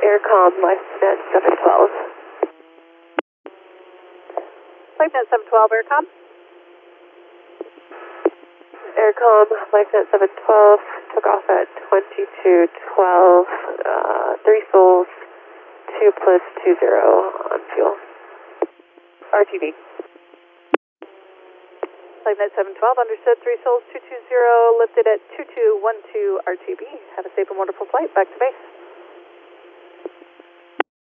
Aircom, LifeNet 712. LifeNet 712, Aircom. Aircom, LifeNet 712, took off at 2212, 3 souls, 2 plus 20 on fuel. RTB. LifeNet 712, understood, 3 souls, 220, lifted at 2212 RTB. Have a safe and wonderful flight, back to base.